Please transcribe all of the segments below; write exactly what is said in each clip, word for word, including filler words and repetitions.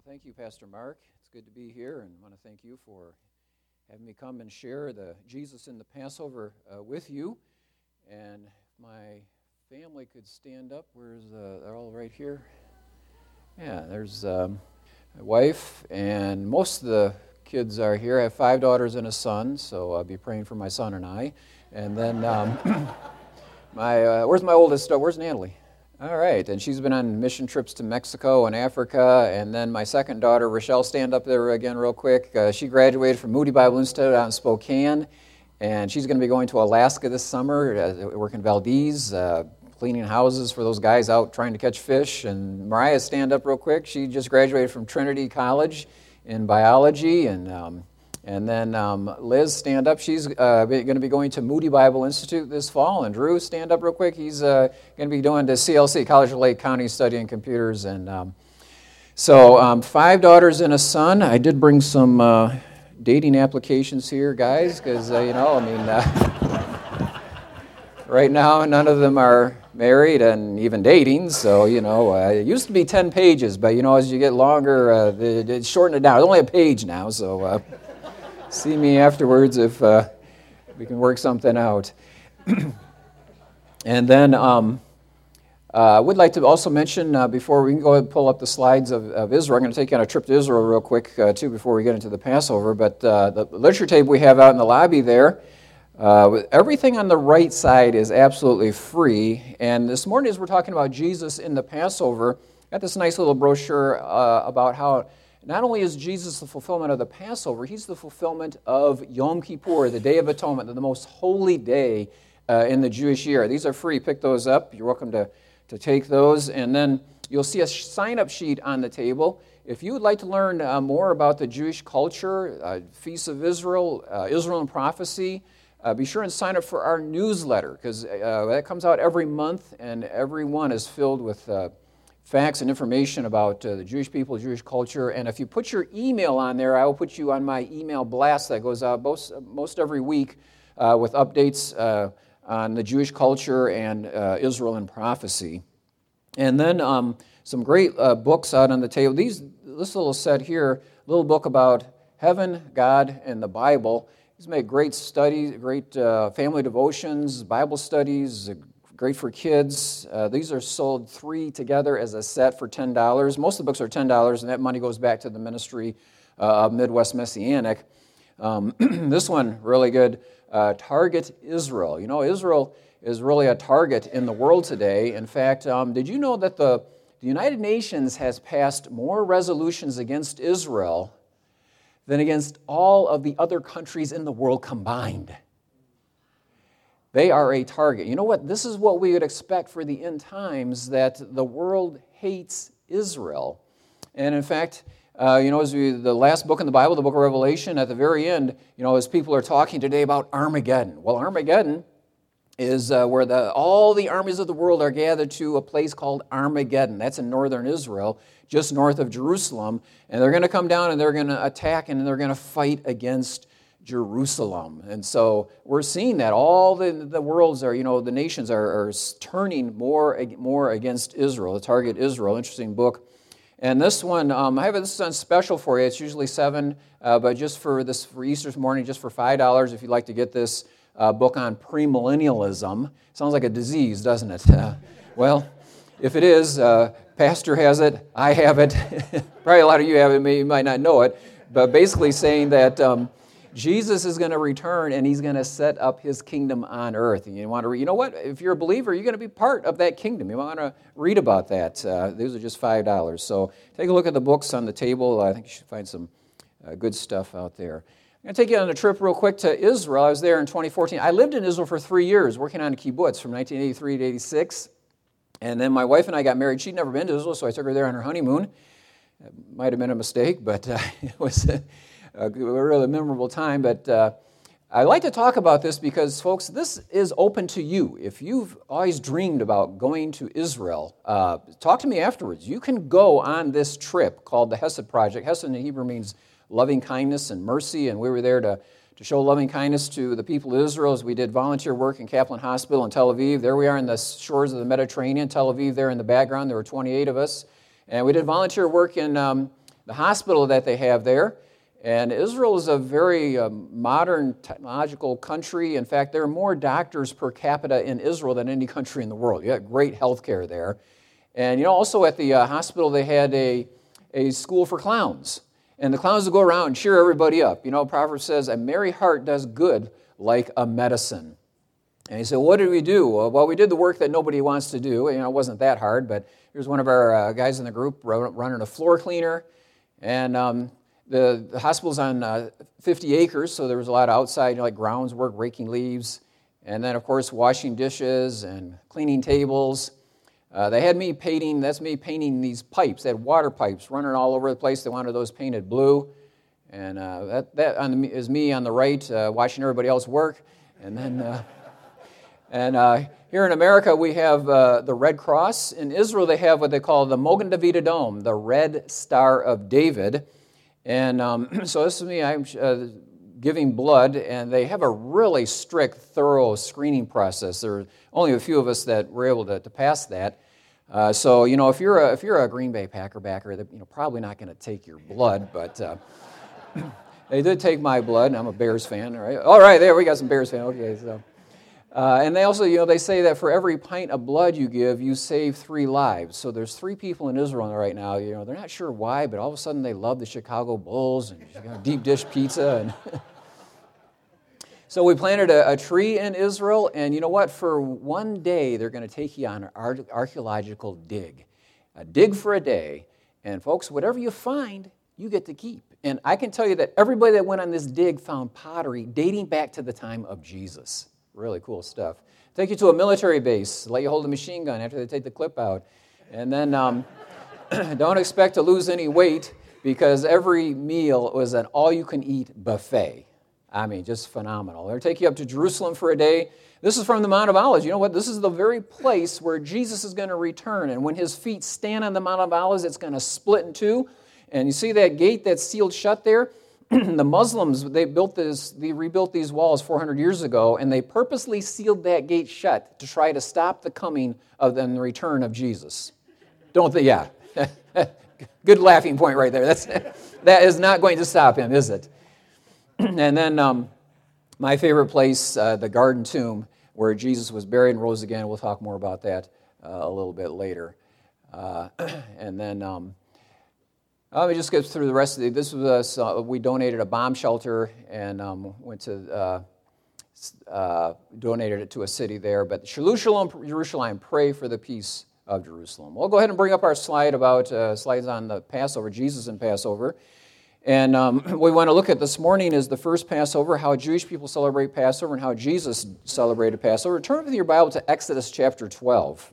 Thank you, Pastor Mark. It's good to be here, and I want to thank you for having me come and share the Jesus in the Passover uh, with you. And if my family could stand up, where's uh, they're all right here? Yeah, there's um, my wife, and most of the kids are here. I have five daughters and a son, so I'll be praying for my son and I. And then um, my uh, where's my oldest? Uh, where's Natalie? All right, and she's been on mission trips to Mexico and Africa, and then my second daughter, Rochelle, stand up there again real quick. Uh, she graduated from Moody Bible Institute out in Spokane, and she's going to be going to Alaska this summer, uh, working Valdez, uh, cleaning houses for those guys out trying to catch fish. And Mariah, stand up real quick. She just graduated from Trinity College in biology, and um, And then um, Liz, stand up. She's uh, going to be going to Moody Bible Institute this fall. And Drew, stand up real quick. He's uh, going to be doing the C L C, College of Lake County, studying computers. And um, so um, five daughters and a son. I did bring some uh, dating applications here, guys, because, uh, you know, I mean, uh, right now none of them are married and even dating. So, you know, uh, it used to be ten pages, but, you know, as you get longer, uh, it's shortened it down. It's only a page now, so... Uh, See me afterwards if uh, we can work something out. And then um, uh, I would like to also mention, uh, before we can go ahead and pull up the slides of, of Israel, I'm going to take you on a trip to Israel real quick, uh, too, before we get into the Passover. But uh, the literature table we have out in the lobby there, uh, everything on the right side is absolutely free. And this morning, as we're talking about Jesus in the Passover, I got this nice little brochure uh, about how not only is Jesus the fulfillment of the Passover, he's the fulfillment of Yom Kippur, the Day of Atonement, the most holy day uh, in the Jewish year. These are free. Pick those up. You're welcome to, to take those. And then you'll see a sign-up sheet on the table. If you would like to learn uh, more about the Jewish culture, uh, Feasts of Israel, uh, Israel and Prophecy, uh, be sure and sign up for our newsletter, because uh, that comes out every month, and every one is filled with uh, facts and information about uh, the Jewish people, Jewish culture. And if you put your email on there, I will put you on my email blast that goes out most, most every week uh, with updates uh, on the Jewish culture and uh, Israel and prophecy. And then um, some great uh, books out on the table. These, this little set here, little book about heaven, God, and the Bible. These make great studies, great uh, family devotions, Bible studies, great for kids. Uh, these are sold three together as a set for ten dollars. Most of the books are ten dollars, and that money goes back to the ministry uh, of Midwest Messianic. Um, this one, really good, uh, Target Israel. You know, Israel is really a target in the world today. In fact, um, did you know that the, the United Nations has passed more resolutions against Israel than against all of the other countries in the world combined? They are a target. You know what? This is what we would expect for the end times, that the world hates Israel. And in fact, uh, you know, as we, the last book in the Bible, the book of Revelation, at the very end, you know, as people are talking today about Armageddon. Well, Armageddon is uh, where the, all the armies of the world are gathered to a place called Armageddon. That's in northern Israel, just north of Jerusalem. And they're going to come down and they're going to attack and they're going to fight against Jerusalem. And so we're seeing that all the, the worlds are, you know, the nations are, are turning more, more against Israel, the target Israel. Interesting book. And this one, um, I have this on special for you. It's usually seven, uh, but just for this, for Easter's morning, just for five dollars, if you'd like to get this uh, book on premillennialism. Sounds like a disease, doesn't it? Uh, well, if it is, uh, Pastor has it, I have it, probably a lot of you have it, you might not know it, but basically saying that um, Jesus is going to return, and he's going to set up his kingdom on earth. And you want to, you know what? If you're a believer, you're going to be part of that kingdom. You want to read about that. Uh, these are just five dollars. So take a look at the books on the table. I think you should find some uh, good stuff out there. I'm going to take you on a trip real quick to Israel. I was there in twenty fourteen. I lived in Israel for three years, working on a kibbutz from nineteen eighty-three to eighty-six. And then my wife and I got married. She'd never been to Israel, so I took her there on her honeymoon. It might have been a mistake, but uh, it was a really memorable time. But uh, I like to talk about this because, folks, this is open to you. If you've always dreamed about going to Israel, uh, talk to me afterwards. You can go on this trip called the Hesed Project. Hesed in Hebrew means loving kindness and mercy, and we were there to, to show loving kindness to the people of Israel as we did volunteer work in Kaplan Hospital in Tel Aviv. There we are in the shores of the Mediterranean, Tel Aviv there in the background. There were twenty-eight of us. And we did volunteer work in um, the hospital that they have there. And Israel is a very um, modern, technological country. In fact, there are more doctors per capita in Israel than any country in the world. You got great health care there. And, you know, also at the uh, hospital, they had a, a school for clowns. And the clowns would go around and cheer everybody up. You know, Proverbs says, a merry heart does good like a medicine. And he said, what did we do? Well, we did the work that nobody wants to do. You know, it wasn't that hard, but here's one of our uh, guys in the group running a floor cleaner. And um, the, the hospital's on uh, fifty acres, so there was a lot of outside, you know, like grounds work, raking leaves. And then, of course, washing dishes and cleaning tables. Uh, they had me painting, that's me painting these pipes. They had water pipes running all over the place. They wanted those painted blue. And uh, that, that on the, is me on the right uh, watching everybody else work. And then, uh, and uh, here in America, we have uh, the Red Cross. In Israel, they have what they call the Mogen David Adom, the Red Star of David. And um, so this is me, I'm uh, giving blood, and they have a really strict, thorough screening process. There are only a few of us that were able to, to pass that. Uh, so, you know, if you're a, if you're a Green Bay Packer backer, they're, you know, probably not going to take your blood, but uh, they did take my blood, and I'm a Bears fan, all right? All right, there, we got some Bears fans, okay, so. Uh, and they also, you know, they say that for every pint of blood you give, you save three lives. So there's three people in Israel right now, you know, they're not sure why, but all of a sudden they love the Chicago Bulls and you know, deep dish pizza. And so we planted a, a tree in Israel, and you know what? For one day, they're going to take you on an ar- archaeological dig. A dig for a day. And folks, whatever you find, you get to keep. And I can tell you that everybody that went on this dig found pottery dating back to the time of Jesus. Really cool stuff. Take you to a military base, let you hold a machine gun after they take the clip out. And then um, don't expect to lose any weight because every meal was an all-you-can-eat buffet. I mean, just phenomenal. They'll take you up to Jerusalem for a day. This is from the Mount of Olives. You know what? This is the very place where Jesus is going to return. And when his feet stand on the Mount of Olives, it's going to split in two. And you see that gate that's sealed shut there? The Muslims, they built this, they rebuilt these walls four hundred years ago, and they purposely sealed that gate shut to try to stop the coming of the return of Jesus. Don't they? Yeah. Good laughing point right there. That's, that is not going to stop him, is it? And then um, my favorite place, uh, the Garden Tomb, where Jesus was buried and rose again. We'll talk more about that uh, a little bit later. Uh, and then... Um, Let me just get through the rest of the, this was, uh, we donated a bomb shelter and um, went to, uh, uh, donated it to a city there. But Jerusalem, Jerusalem, pray for the peace of Jerusalem. We'll go ahead and bring up our slide about, uh, slides on the Passover, Jesus and Passover. And um, what we want to look at this morning is the first Passover, how Jewish people celebrate Passover and how Jesus celebrated Passover. Turn with your Bible to Exodus chapter twelve.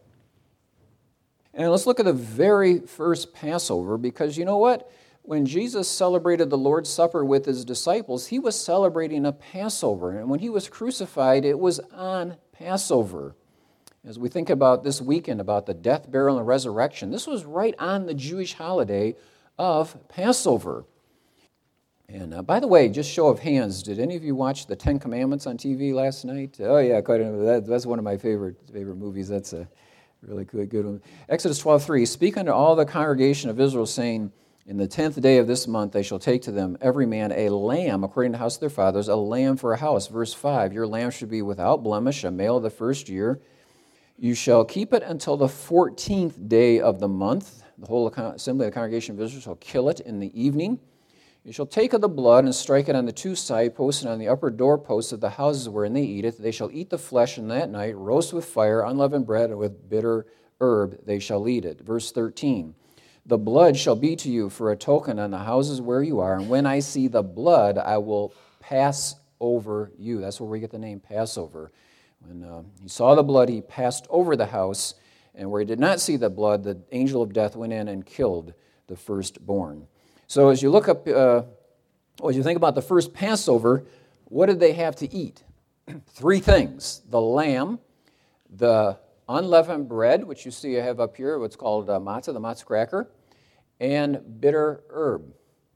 And let's look at the very first Passover, because you know what? When Jesus celebrated the Lord's Supper with his disciples, he was celebrating a Passover. And when he was crucified, it was on Passover. As we think about this weekend, about the death, burial, and resurrection, this was right on the Jewish holiday of Passover. And uh, by the way, just show of hands, did any of you watch the Ten Commandments on T V last night? Oh yeah, quite a, that, that's one of my favorite favorite movies. That's a really good, good one. Exodus twelve three, speak unto all the congregation of Israel, saying, in the tenth day of this month they shall take to them every man a lamb, according to the house of their fathers, a lamb for a house. Verse five, your lamb should be without blemish, a male of the first year. You shall keep it until the fourteenth day of the month. The whole assembly of the congregation of Israel shall kill it in the evening. You shall take of the blood and strike it on the two side posts and on the upper doorposts of the houses wherein they eat it. They shall eat the flesh in that night, roast with fire, unleavened bread, and with bitter herb they shall eat it. Verse thirteen, the blood shall be to you for a token on the houses where you are, and when I see the blood, I will pass over you. That's where we get the name Passover. When uh, he saw the blood, he passed over the house, and where he did not see the blood, the angel of death went in and killed the firstborn. So as you look up, uh, as you think about the first Passover, what did they have to eat? Three things: the lamb, the unleavened bread, which you see I have up here, what's called uh, matzah, the matzah cracker, and bitter herb.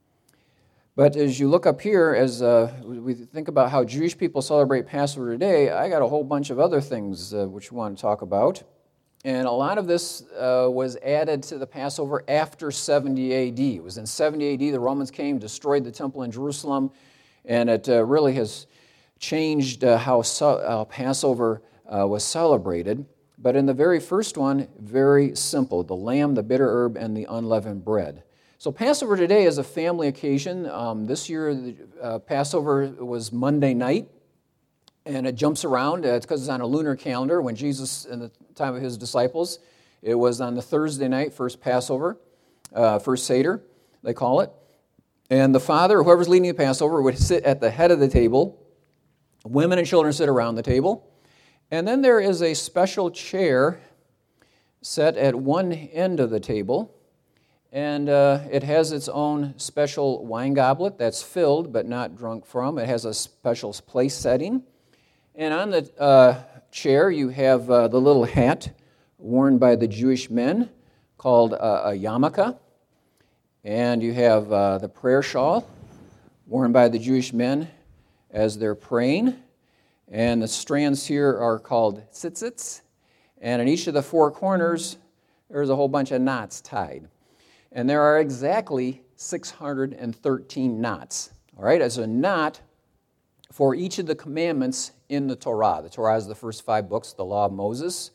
But as you look up here, as uh, we think about how Jewish people celebrate Passover today, I got a whole bunch of other things uh, which we want to talk about. And a lot of this uh, was added to the Passover after seventy A D. It was in seventy A D the Romans came, destroyed the temple in Jerusalem, and it uh, really has changed uh, how so, uh, Passover uh, was celebrated. But in the very first one, very simple, the lamb, the bitter herb, and the unleavened bread. So Passover today is a family occasion. Um, this year, the, uh, Passover was Monday night. And it jumps around. It's because it's on a lunar calendar. When Jesus, in the time of his disciples, it was on the Thursday night, first Passover, uh, first Seder, they call it. And the father, whoever's leading the Passover, would sit at the head of the table. Women and children sit around the table. And then there is a special chair set at one end of the table. And uh, it has its own special wine goblet that's filled but not drunk from. It has a special place setting. And on the uh, chair, you have uh, the little hat worn by the Jewish men called uh, a yarmulke. And you have uh, the prayer shawl worn by the Jewish men as they're praying. And the strands here are called tzitzits. And in each of the four corners, there's a whole bunch of knots tied. And there are exactly six hundred thirteen knots. All right, as a knot for each of the commandments in the Torah. The Torah is the first five books, the law of Moses.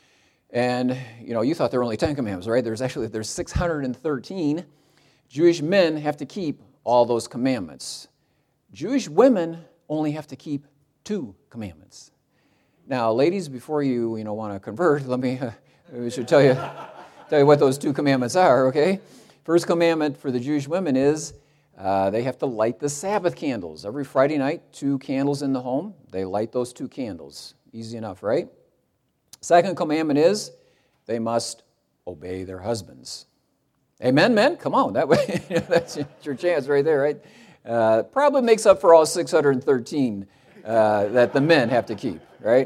And, you know, you thought there were only ten commandments, right? There's actually, there's six hundred thirteen. Jewish men have to keep all those commandments. Jewish women only have to keep two commandments. Now, ladies, before you, you know, want to convert, let me, uh, we should tell you, tell you what those two commandments are, okay? First commandment for the Jewish women is Uh, they have to light the Sabbath candles. Every Friday night, two candles in the home. They light those two candles. Easy enough, right? Second commandment is they must obey their husbands. Amen, men? Come on. That way, that's your chance right there, right? Uh, probably makes up for all six hundred thirteen uh, that the men have to keep, right?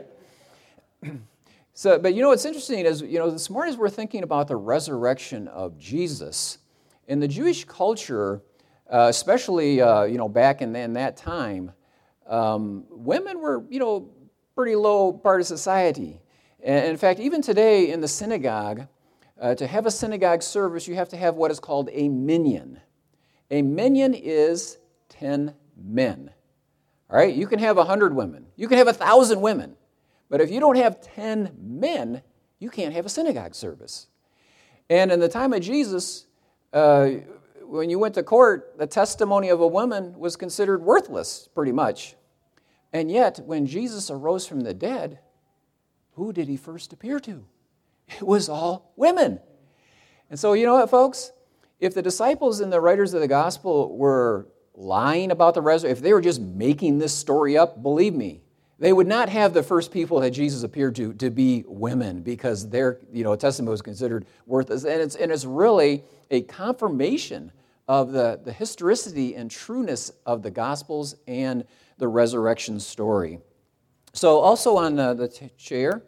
So, but you know what's interesting is, you know, this morning as we're thinking about the resurrection of Jesus, in the Jewish culture, Uh, especially, uh, you know, back in, in that time, um, women were, you know, pretty low part of society. And in fact, even today in the synagogue, uh, to have a synagogue service, you have to have what is called a minyan. A minyan is ten men. All right, you can have one hundred women. You can have one thousand women. But if you don't have ten men, you can't have a synagogue service. And in the time of Jesus, uh, when you went to court, the testimony of a woman was considered worthless, pretty much. And yet, when Jesus arose from the dead, who did he first appear to? It was all women. And so, you know what, folks? If the disciples and the writers of the gospel were lying about the resurrection, if they were just making this story up, believe me, they would not have the first people that Jesus appeared to to be women, because their, you know, testimony was considered worthless. And it's, and it's really a confirmation of the, the historicity and trueness of the Gospels and the resurrection story. So also on uh, the t- chair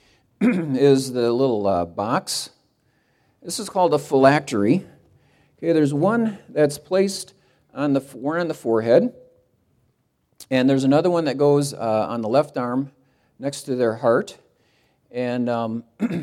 is the little uh, box. This is called a phylactery. Okay, there's one that's placed on the worn on the forehead, and there's another one that goes uh, on the left arm next to their heart. And um,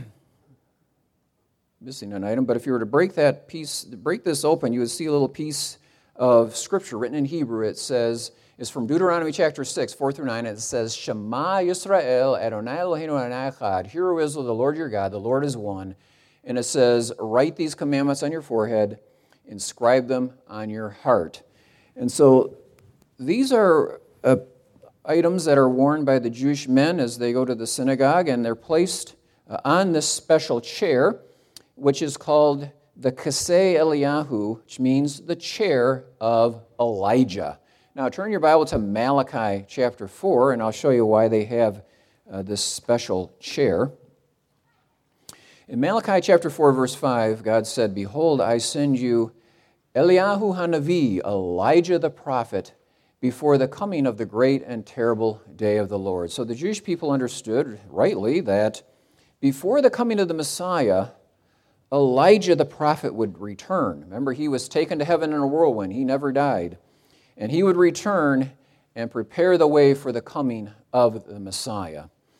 missing an item, but if you were to break that piece, break this open, you would see a little piece of scripture written in Hebrew. It says, it's from Deuteronomy chapter six, four through nine, and it says, Shema Yisrael, Adonai Eloheinu Adonai Echad, Hear, O Israel, the Lord your God, the Lord is one. And it says, write these commandments on your forehead, inscribe them on your heart. And so these are uh, items that are worn by the Jewish men as they go to the synagogue, and they're placed uh, on this special chair, which is called the Kasei Eliyahu, which means the chair of Elijah. Now turn your Bible to Malachi chapter four, and I'll show you why they have uh, this special chair. In Malachi chapter four, verse five, God said, Behold, I send you Eliyahu Hanavi, Elijah the prophet, before the coming of the great and terrible day of the Lord. So the Jewish people understood rightly that before the coming of the Messiah, Elijah the prophet would return. Remember, he was taken to heaven in a whirlwind. He never died. And he would return and prepare the way for the coming of the Messiah.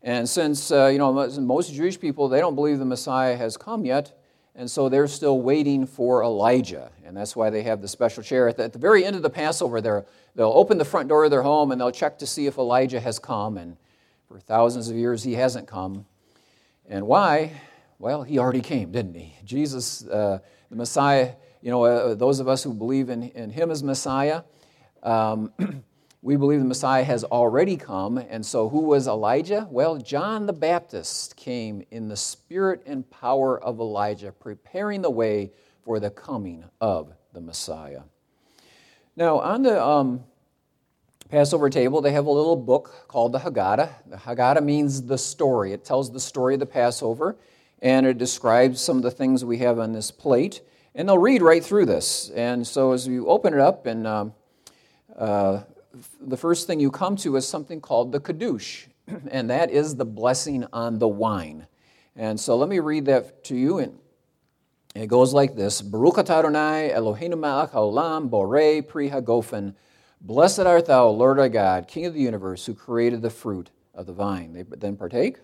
And since, uh, you know, most Jewish people, they don't believe the Messiah has come yet, and so they're still waiting for Elijah. And that's why they have the special chair. At the, at the very end of the Passover, they're, they'll open the front door of their home and they'll check to see if Elijah has come. And for thousands of years, he hasn't come. And why? Well, he already came, didn't he? Jesus, uh, the Messiah, you know, uh, those of us who believe in, in him as Messiah, um, we believe the Messiah has already come. And so who was Elijah? Well, John the Baptist came in the spirit and power of Elijah, preparing the way for the coming of the Messiah. Now, on the um, Passover table, they have a little book called the Haggadah. The Haggadah means the story. It tells the story of the Passover, and it describes some of the things we have on this plate. And they'll read right through this. And so as you open it up, and um, uh, the first thing you come to is something called the Kiddush, and that is the blessing on the wine. And so let me read that to you. And it goes like this: Baruch atah Adonai Eloheinu melech haolam borei pri hagofen. Blessed art thou, Lord our God, King of the universe, who created the fruit of the vine. They then partake.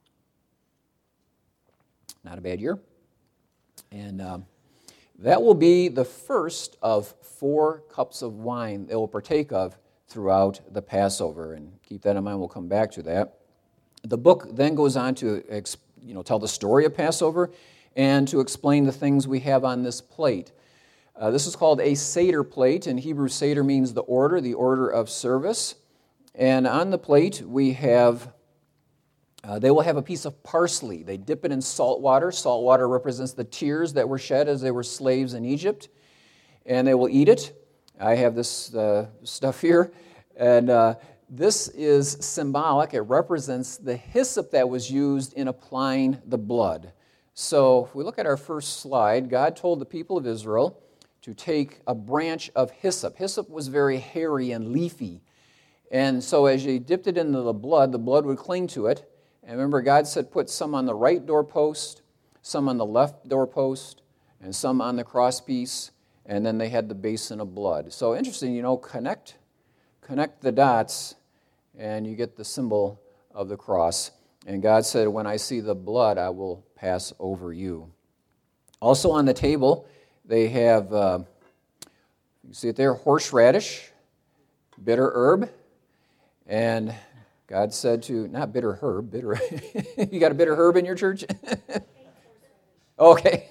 Not a bad year. And um, that will be the first of four cups of wine they will partake of throughout the Passover. And keep that in mind, we'll come back to that. The book then goes on to you know, tell the story of Passover and to explain the things we have on this plate. Uh, this is called a Seder plate. In Hebrew, Seder means the order, the order of service. And on the plate, we have, uh, they will have a piece of parsley. They dip it in salt water. Salt water represents the tears that were shed as they were slaves in Egypt. And they will eat it. I have this uh, stuff here. And uh, this is symbolic. It represents the hyssop that was used in applying the blood. So if we look at our first slide, God told the people of Israel to take a branch of hyssop. Hyssop was very hairy and leafy. And so as you dipped it into the blood, the blood would cling to it. And remember, God said put some on the right doorpost, some on the left doorpost, and some on the crosspiece. And then they had the basin of blood. So interesting, you know, connect, connect the dots, and you get the symbol of the cross. And God said, when I see the blood, I will pass over you. Also on the table, they have, uh, you see it there, horseradish, bitter herb, and God said to, not bitter herb, bitter, you got a bitter herb in your church? Okay.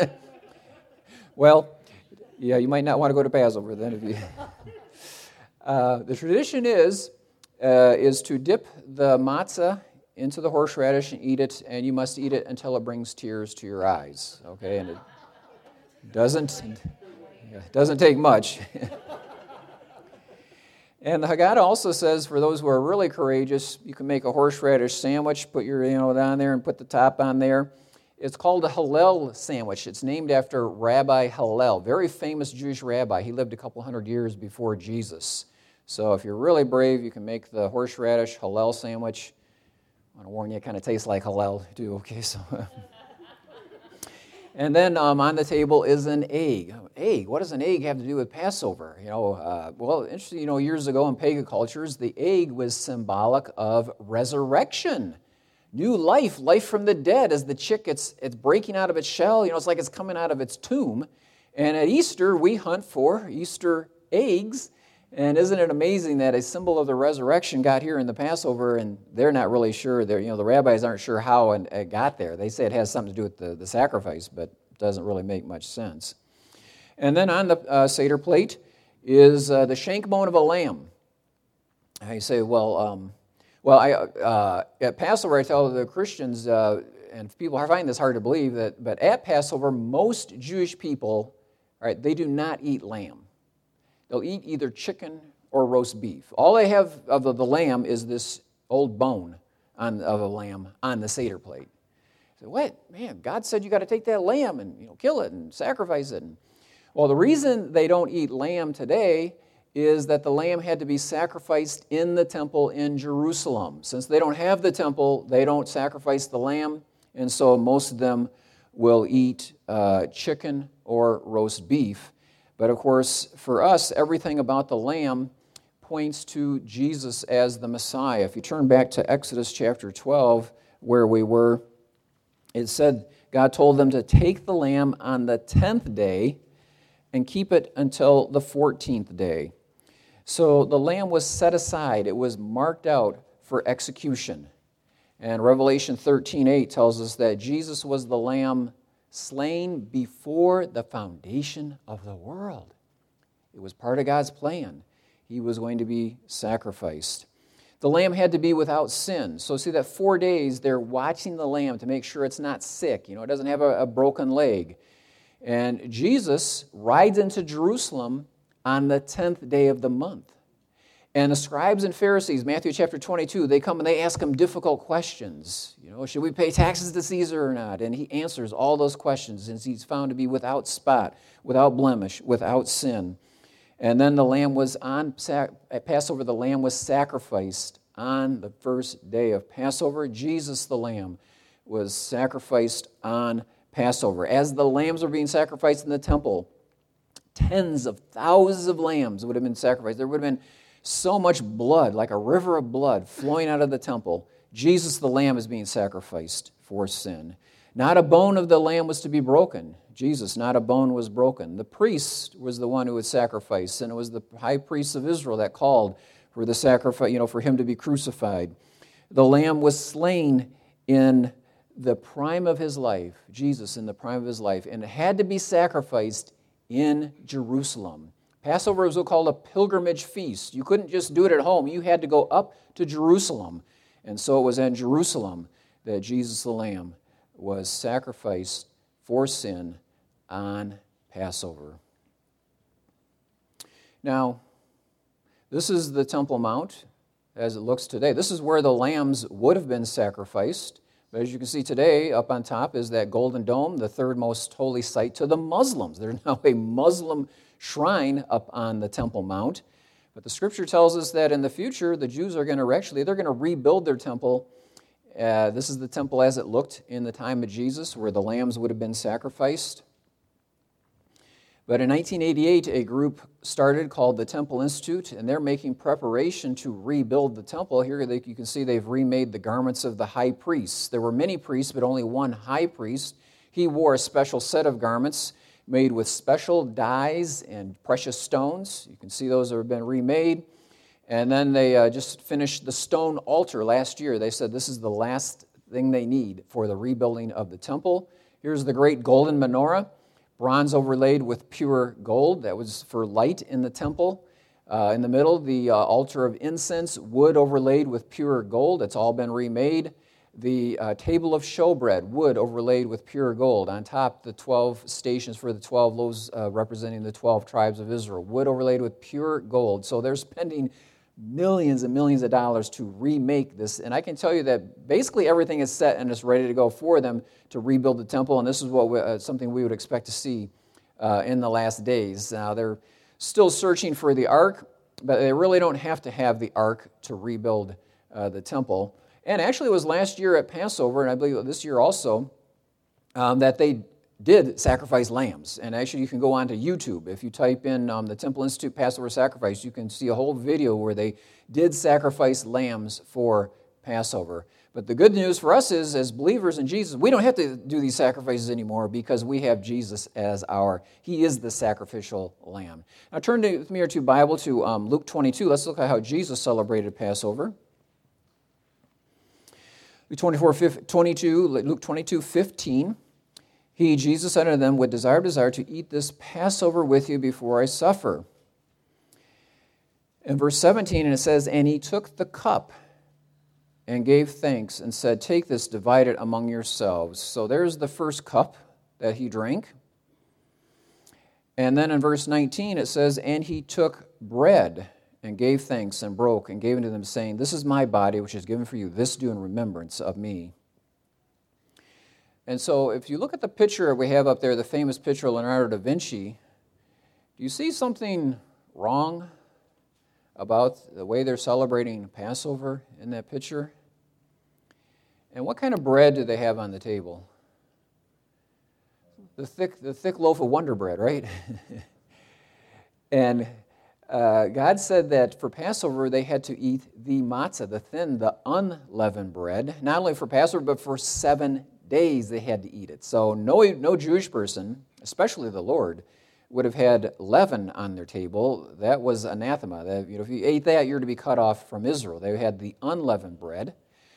Well, yeah, you might not want to go to Passover then. If you. Uh, the tradition is, uh, is to dip the matzah into the horseradish and eat it, and you must eat it until it brings tears to your eyes, okay, and it Doesn't, doesn't take much. And the Haggadah also says, for those who are really courageous, you can make a horseradish sandwich, put your, you know, down there and put the top on there. It's called a Hillel sandwich. It's named after Rabbi Hillel, very famous Jewish rabbi. He lived a couple hundred years before Jesus. So if you're really brave, you can make the horseradish Hillel sandwich. I want to warn you, it kind of tastes like Hillel too, okay, so... And then um, on the table is an egg. Egg, what does an egg have to do with Passover? You know, uh, well, interesting, you know, years ago in pagan cultures, the egg was symbolic of resurrection. New life, life from the dead, as the chick, it's, it's breaking out of its shell. You know, it's like it's coming out of its tomb. And at Easter, we hunt for Easter eggs. And isn't it amazing that a symbol of the resurrection got here in the Passover, and they're not really sure. They're, you know, the rabbis aren't sure how it got there. They say it has something to do with the, the sacrifice, but it doesn't really make much sense. And then on the uh, Seder plate is uh, the shank bone of a lamb. And you say, well, um, well, I, uh, at Passover, I tell the Christians, uh, and people find this hard to believe, that but at Passover, most Jewish people, all right, they do not eat lamb. They'll eat either chicken or roast beef. All they have of the, the lamb is this old bone on, of a lamb on the Seder plate. So what? Man, God said you got to take that lamb and you know kill it and sacrifice it. And, well, the reason they don't eat lamb today is that the lamb had to be sacrificed in the temple in Jerusalem. Since they don't have the temple, they don't sacrifice the lamb, and so most of them will eat uh, chicken or roast beef. But of course, for us, everything about the lamb points to Jesus as the Messiah. If you turn back to Exodus chapter twelve, where we were, it said God told them to take the lamb on the tenth day and keep it until the fourteenth day. So the lamb was set aside. It was marked out for execution. And Revelation thirteen eight tells us that Jesus was the lamb slain before the foundation of the world. It was part of God's plan. He was going to be sacrificed. The lamb had to be without sin. So see that four days they're watching the lamb to make sure it's not sick. You know, it doesn't have a, a broken leg. And Jesus rides into Jerusalem on the tenth day of the month. And the scribes and Pharisees, Matthew chapter twenty-two, they come and they ask him difficult questions. You know, should we pay taxes to Caesar or not? And he answers all those questions, and he's found to be without spot, without blemish, without sin. And then the lamb was on, at Passover, the lamb was sacrificed on the first day of Passover. Jesus, the lamb, was sacrificed on Passover. As the lambs were being sacrificed in the temple, tens of thousands of lambs would have been sacrificed. There would have been so much blood, like a river of blood, flowing out of the temple. Jesus, the lamb, is being sacrificed for sin. Not a bone of the lamb was to be broken. Jesus, not a bone was broken. The priest was the one who would sacrifice, and it was the high priest of Israel that called for the sacrifice, you know, for him to be crucified. The lamb was slain in the prime of his life, Jesus in the prime of his life, and it had to be sacrificed in Jerusalem. Passover was called a pilgrimage feast. You couldn't just do it at home. You had to go up to Jerusalem. And so it was in Jerusalem that Jesus the Lamb was sacrificed for sin on Passover. Now, this is the Temple Mount as it looks today. This is where the lambs would have been sacrificed. But as you can see today, up on top is that Golden Dome, the third most holy site to the Muslims. There's now a Muslim shrine up on the Temple Mount. But the Scripture tells us that in the future, the Jews are going to actually, they're going to rebuild their temple. Uh, this is the temple as it looked in the time of Jesus, where the lambs would have been sacrificed. But in nineteen eighty-eight, a group started called the Temple Institute, and they're making preparation to rebuild the temple. Here they, you can see they've remade the garments of the high priests. There were many priests, but only one high priest. He wore a special set of garments made with special dyes and precious stones. You can see those have been remade. And then they uh, just finished the stone altar last year. They said this is the last thing they need for the rebuilding of the temple. Here's the great golden menorah, bronze overlaid with pure gold. That was for light in the temple. Uh, in the middle, the uh, altar of incense, wood overlaid with pure gold. It's all been remade. The uh, table of showbread, wood overlaid with pure gold. On top, the twelve stations for the twelve loaves uh, representing the twelve tribes of Israel, wood overlaid with pure gold. So they're spending millions and millions of dollars to remake this. And I can tell you that basically everything is set and is ready to go for them to rebuild the temple. And this is what we, uh, something we would expect to see uh, in the last days. Now, they're still searching for the ark, but they really don't have to have the ark to rebuild uh, the temple. And actually, it was last year at Passover, and I believe this year also, um, that they did sacrifice lambs. And actually, you can go onto YouTube. If you type in um, the Temple Institute Passover Sacrifice, you can see a whole video where they did sacrifice lambs for Passover. But the good news for us is, as believers in Jesus, we don't have to do these sacrifices anymore because we have Jesus as our, He is the sacrificial lamb. Now turn to, with me or to Bible to um, Luke twenty-two. Let's look at how Jesus celebrated Passover. Luke twenty-four, twenty-two, Luke twenty-two, fifteen. He, Jesus, said unto them, would desire, desire to eat this Passover with you before I suffer. In verse seventeen, and it says, and he took the cup and gave thanks and said, take this, divide it among yourselves. So there's the first cup that he drank. And then in verse nineteen, it says, and he took bread and gave thanks and broke and gave unto them, saying, this is my body, which is given for you. This do in remembrance of me. And so if you look at the picture we have up there, the famous picture of Leonardo da Vinci, do you see something wrong about the way they're celebrating Passover in that picture? And what kind of bread do they have on the table? The thick, the thick loaf of Wonder Bread, right? And Uh, God said that for Passover they had to eat the matzah, the thin, the unleavened bread. Not only for Passover, but for seven days they had to eat it. So no, no Jewish person, especially the Lord, would have had leaven on their table. That was anathema. That, you know, if you ate that, you're to be cut off from Israel. They had the unleavened bread.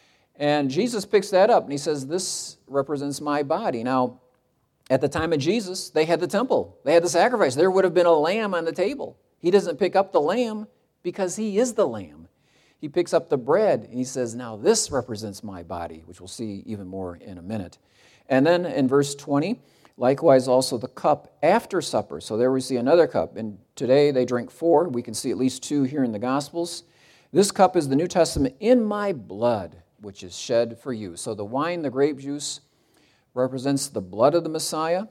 And Jesus picks that up and he says, this represents my body. Now, at the time of Jesus, they had the temple. They had the sacrifice. There would have been a lamb on the table. He doesn't pick up the lamb because he is the lamb. He picks up the bread and he says, now this represents my body, which we'll see even more in a minute. And then in verse twenty, likewise also the cup after supper. So there we see another cup. And today they drink four. We can see at least two here in the Gospels. This cup is the New Testament in my blood, which is shed for you. So the wine, the grape juice, represents the blood of the Messiah.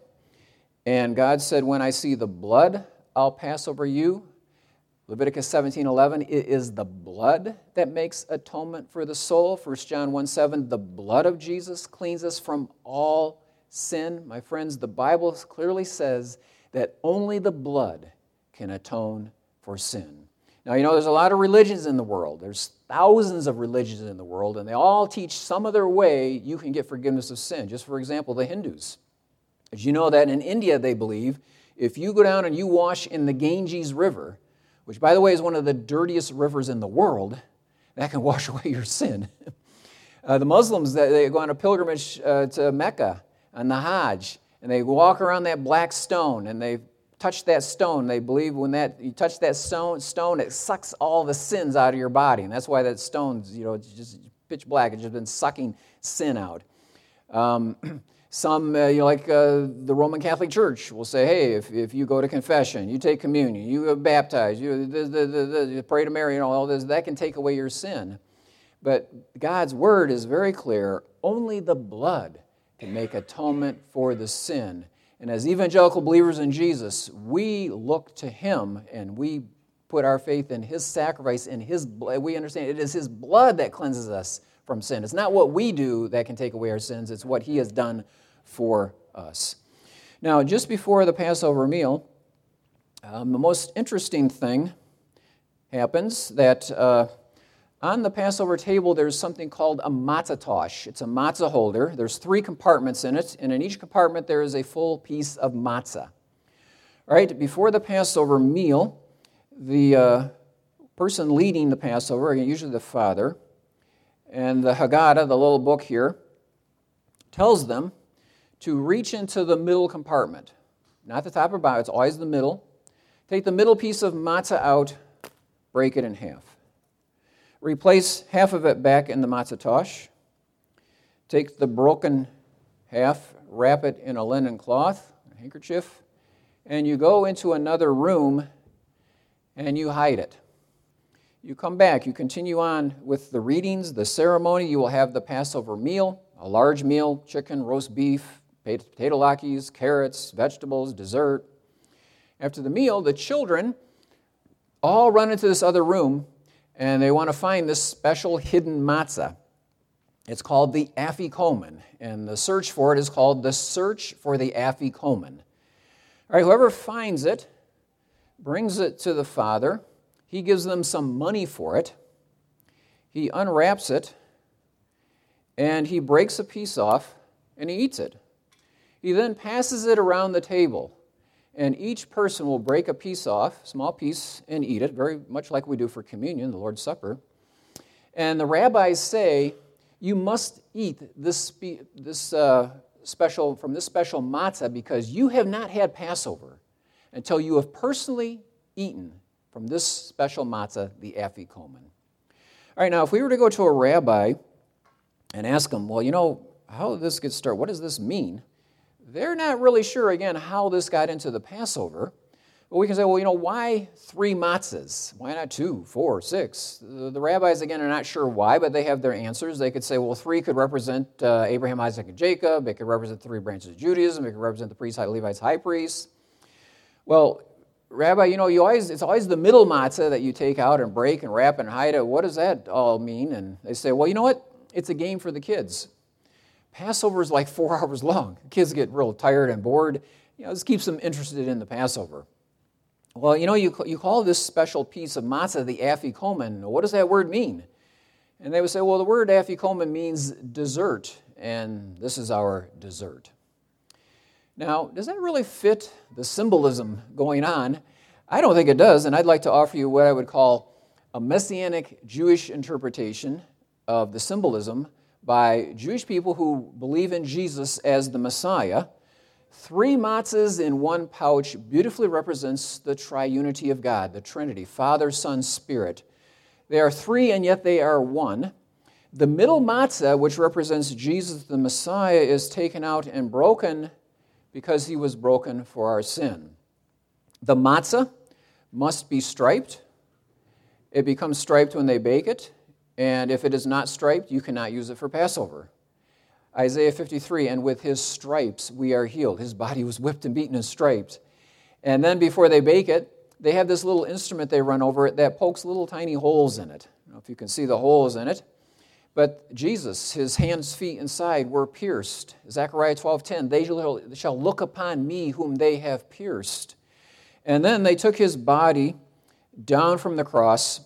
And God said, when I see the blood, I'll pass over you. Leviticus seventeen eleven, it is the blood that makes atonement for the soul. First John one seven, the blood of Jesus cleans us from all sin. My friends, the Bible clearly says that only the blood can atone for sin. Now, you know, there's a lot of religions in the world. There's thousands of religions in the world, and they all teach some other way you can get forgiveness of sin. Just for example, the Hindus. As you know that in India, they believe, if you go down and you wash in the Ganges River, which, by the way, is one of the dirtiest rivers in the world, that can wash away your sin. uh, the Muslims, they go on a pilgrimage uh, to Mecca on the Hajj, and they walk around that black stone, and they touch that stone. They believe when that you touch that stone, stone, it sucks all the sins out of your body, and that's why that stone's, you know, it's just pitch black. It's just been sucking sin out. Um, Some, uh, you know, like uh, the Roman Catholic Church will say, hey, if, if you go to confession, you take communion, you get baptized, you, the, the, the, the, you pray to Mary, and all this, that can take away your sin. But God's word is very clear. Only the blood can make atonement for the sin. And as evangelical believers in Jesus, we look to him and we put our faith in his sacrifice, in his blood. We understand it is his blood that cleanses us from sin. It's not what we do that can take away our sins. It's what he has done for us. Now, just before the Passover meal, um, the most interesting thing happens that uh, on the Passover table there's something called a matzah tosh. It's a matzah holder. There's three compartments in it, and in each compartment there is a full piece of matzah. All right, before the Passover meal, the uh, person leading the Passover, usually the father, and the Haggadah, the little book here, tells them to reach into the middle compartment. Not the top or bottom, it's always the middle. Take the middle piece of matzah out, break it in half. Replace half of it back in the matzah tosh. Take the broken half, wrap it in a linen cloth, a handkerchief, and you go into another room and you hide it. You come back, you continue on with the readings, the ceremony. You will have the Passover meal, a large meal, chicken, roast beef, potato latkes, carrots, vegetables, dessert. After the meal, the children all run into this other room, and they want to find this special hidden matzah. It's called the afikomen, and the search for it is called the search for the afikomen. All right, whoever finds it brings it to the father. He gives them some money for it. He unwraps it, and he breaks a piece off, and he eats it. He then passes it around the table, and each person will break a piece off, small piece, and eat it, very much like we do for communion, the Lord's Supper. And the rabbis say, you must eat this, spe- this uh, special, from this special matzah because you have not had Passover until you have personally eaten from this special matzah, the afikomen. All right, now if we were to go to a rabbi and ask him, well, you know, how did this get started? What does this mean? They're not really sure, again, how this got into the Passover. But we can say, well, you know, why three matzahs? Why not two, four, six? The, the rabbis, again, are not sure why, but they have their answers. They could say, well, three could represent uh, Abraham, Isaac, and Jacob. It could represent three branches of Judaism. It could represent the priests, Levites, high priests. Well, Rabbi, you know, you always it's always the middle matzah that you take out and break and wrap and hide it. What does that all mean? And they say, well, you know what? It's a game for the kids. Passover is like four hours long. The kids get real tired and bored. You know, this keeps them interested in the Passover. Well, you know, you, you call this special piece of matzah the afikomen. What does that word mean? And they would say, well, the word afikomen means dessert, and this is our dessert. Now, does that really fit the symbolism going on? I don't think it does, and I'd like to offer you what I would call a messianic Jewish interpretation of the symbolism by Jewish people who believe in Jesus as the Messiah. Three matzahs in one pouch beautifully represents the triunity of God, the Trinity, Father, Son, Spirit. They are three, and yet they are one. The middle matzah, which represents Jesus the Messiah, is taken out and broken because he was broken for our sin. The matzah must be striped. It becomes striped when they bake it, and if it is not striped, you cannot use it for Passover. Isaiah fifty-three, and with his stripes we are healed. His body was whipped and beaten and striped. And then before they bake it, they have this little instrument they run over it that pokes little tiny holes in it. I don't know if you can see the holes in it. But Jesus, his hands, feet, and side were pierced. Zechariah twelve ten, they shall look upon me whom they have pierced. And then they took his body down from the cross,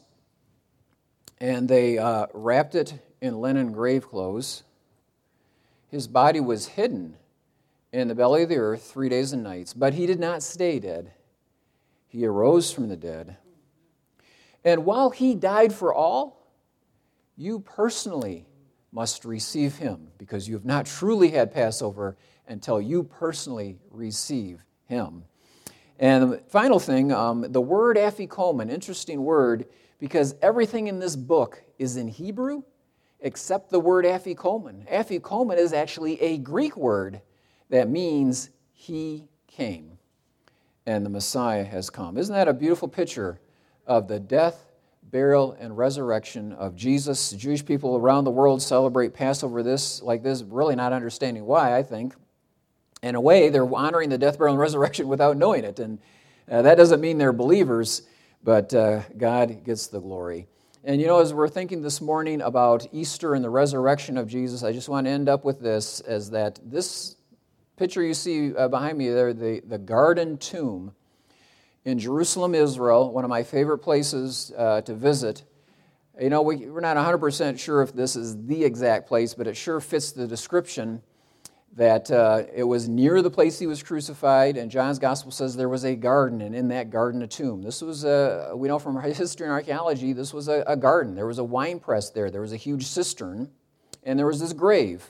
and they uh, wrapped it in linen grave clothes. His body was hidden in the belly of the earth three days and nights, but he did not stay dead. He arose from the dead. And while he died for all, you personally must receive him, because you have not truly had Passover until you personally receive him. And the final thing, um, the word afikomen, interesting word, because everything in this book is in Hebrew except the word afikomen. Afikomen is actually a Greek word that means he came, and the Messiah has come. Isn't that a beautiful picture of the death, burial, and resurrection of Jesus? Jewish people around the world celebrate Passover this like this, really not understanding why, I think. In a way, they're honoring the death, burial, and resurrection without knowing it. And uh, that doesn't mean they're believers, but uh, God gets the glory. And you know, as we're thinking this morning about Easter and the resurrection of Jesus, I just want to end up with this, as that this picture you see uh, behind me there, the, the Garden Tomb in Jerusalem, Israel, one of my favorite places uh, to visit. You know, we, we're not one hundred percent sure if this is the exact place, but it sure fits the description that uh, it was near the place he was crucified, and John's Gospel says there was a garden, and in that garden a tomb. This was, a, we know from history and archaeology, this was a, a garden. There was a wine press there. There was a huge cistern, and there was this grave.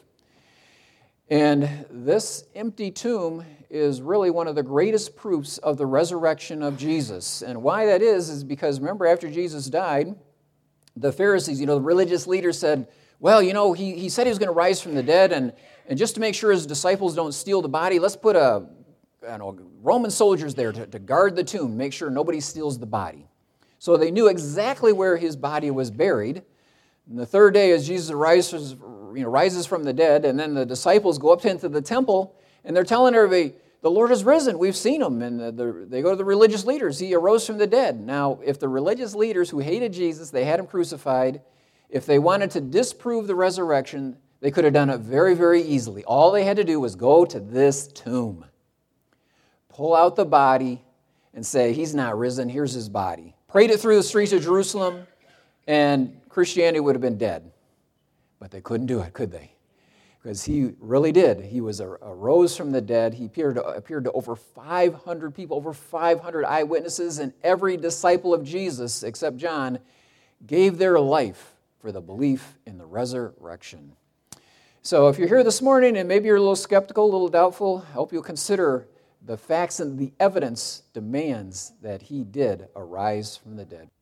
And this empty tomb is really one of the greatest proofs of the resurrection of Jesus. And why that is, is because, remember, after Jesus died, the Pharisees, you know, the religious leaders said, well, you know, he, he said he was going to rise from the dead, and, and just to make sure his disciples don't steal the body, let's put a, I don't know, Roman soldiers there to, to guard the tomb, make sure nobody steals the body. So they knew exactly where his body was buried. And the third day, as Jesus rises, you know, rises from the dead, and then the disciples go up into the temple, and they're telling everybody, the Lord has risen, we've seen him. And the, the, they go to the religious leaders, he arose from the dead. Now, if the religious leaders who hated Jesus, they had him crucified, if they wanted to disprove the resurrection, they could have done it very, very easily. All they had to do was go to this tomb, pull out the body, and say, he's not risen, here's his body. Parade it through the streets of Jerusalem, and Christianity would have been dead. But they couldn't do it, could they? Because he really did. He was arose from the dead. He appeared to, appeared to over five hundred people, over five hundred eyewitnesses, and every disciple of Jesus, except John, gave their life for the belief in the resurrection. So if you're here this morning and maybe you're a little skeptical, a little doubtful, I hope you'll consider the facts and the evidence demands that he did arise from the dead.